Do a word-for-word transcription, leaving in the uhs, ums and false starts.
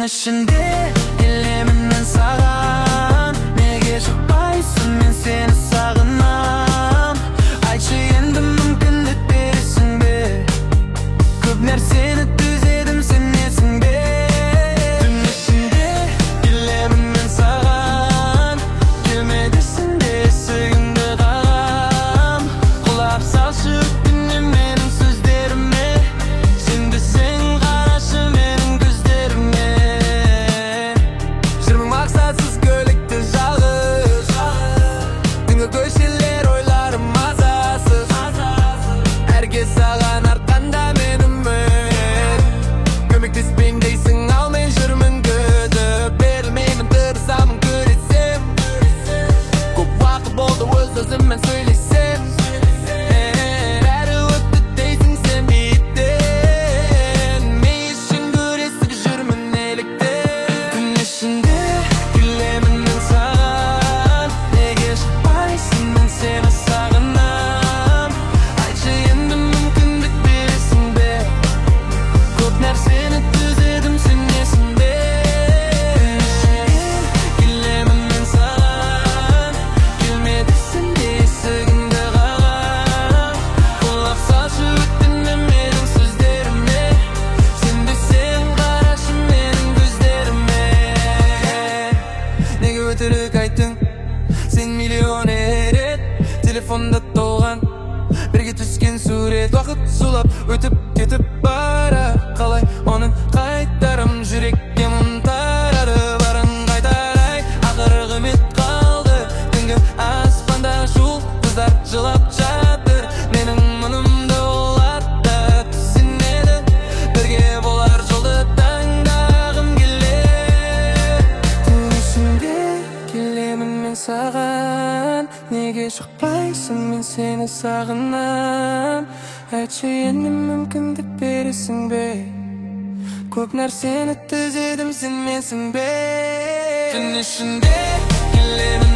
ішінде келемін мен саған, неге шықпайсың, мен сені сағынам. Айтшы енді мүмкіндік бересің бе, көп нәрсені түзедім, сенесің бе. Түн ішінде келемін мен саған, келме десін де есігімді қағам. Құлап салшы өткеннен менің сөздеріме, сен десең қарашы менің көздеріме. Жүрмін мақсатсыз көлікті жалғыз, түнгі көшелер ойларым мазасыз. Әркез саған артқанда мен үміт, көмектеспейм дейсің ал мен жүрмін күтіп. Берілмеймін тырысамын күресем, көп уақыт болды өз өзіммен сөйлесем. Бәрі өтті дейсің сен биіктен, мен үшін күресіп жүрмін неліктен. Түн ішінде келемін мен саған, неге шықпайсың, мен сені сағынам. Айтшы енді мүмкіндік бересің бе, көп нәрсені түзедім, сенесің бе. Келемін мен саған, келме десін де есігімді қағам. Құлақ салшы өткеннен менің сөздеріме, сен десең қарашы менің көздеріме. Неге өтірік айттың сен миллион рет, телефонда толған бірге түскен сурет. Уақыт зулап өтіп кетіп бара, қалай оның қайтарым, жүрекке мұң тарады. Барын қайтарай, ақыры үміт қалды. Түнгі аспанда жұлдыздар жылап жатыр, менің мұнымды олар да түсінеді. Бірге болар жолды таңдағым келеді. Түн ішінде келемін мен саған, неге шықпайсың, мен сені сағынам. Айтшы енді мүмкіндік бересің бе, көп нәрсені түзедім, сенесің бе. Түн ішінде келемін